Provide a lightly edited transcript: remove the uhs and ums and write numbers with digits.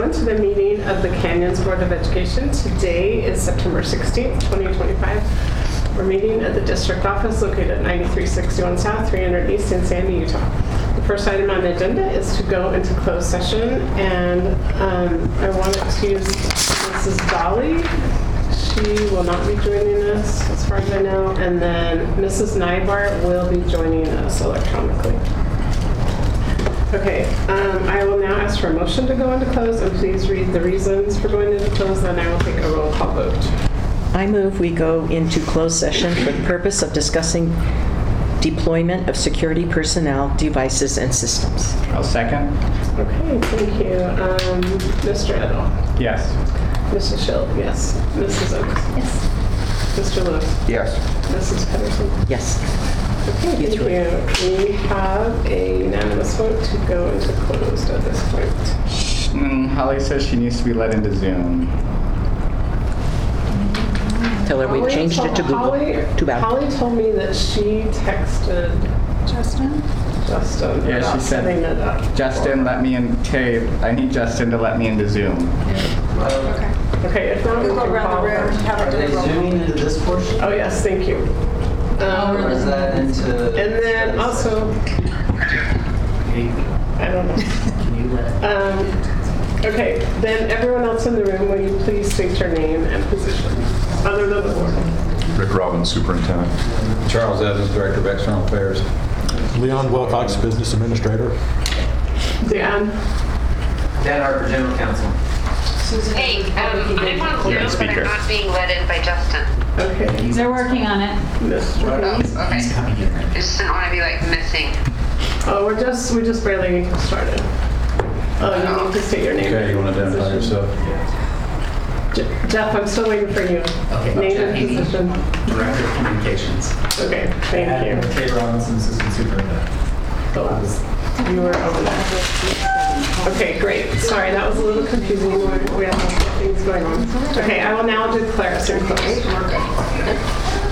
everyone to the meeting of the Canyons Board of Education. Today is September 16th, 2025. We're meeting at the district office located at 9361 South, 300 East in Sandy, Utah. The first item on the agenda is to go into closed session, and I want to excuse Mrs. Dolly. She will not be joining us, as far as I know, and then Mrs. Nybart will be joining us electronically. Okay, I will now ask for a motion to go into close, and please read the reasons for going into close, then I will take a roll call vote. I move we go into closed session for the purpose of discussing deployment of security personnel, devices, and systems. I'll second. Okay, thank you. Mr. Edel? Yes. Mrs. Schild, yes. Mrs. Oaks? Yes. Mr. Lewis? Yes. Mrs. Pedersen? Yes. Okay, thank you. We have a unanimous vote to go into closed at this point. Holly says she needs to be let into Zoom. Tell her we've changed it to Google. Too bad. Holly told me that she texted Justin? Justin Yeah, about she said, setting it up. Justin, let me in. Okay, I need Justin to let me into Zoom. Okay. Okay, if not, We'll we go can around call the room. her. Have Are her do they a roll call. zooming into this portion? Oh, yes, thank you. Or is that into? And then also, I don't know. Can you let? Okay, then everyone else in the room, will you please state your name and position, other than the board? Rick Robbins, Superintendent. Charles Evans, Director of External Affairs. Leon Wilcox, Business Administrator. Dan? Dan Harper, General Counsel. Hey, I'm on Zoom, but speaker. I'm not being let in by Justin. Okay. They're working on it. Mr. Hayes? Okay. He's coming in. I just didn't want to be like missing. Oh, we just barely started. Oh, you need to state your name. Okay, you want to identify yourself? Jeff, I'm still waiting for you. Okay, Name Jeff and Heaney, position. Director of Communications. Okay, thank you. Kay Robinson, Assistant Superintendent. Oh, you were over there. Okay, great. Sorry, that was a little confusing. We have multiple things going on. Okay, I will now declare us in closed.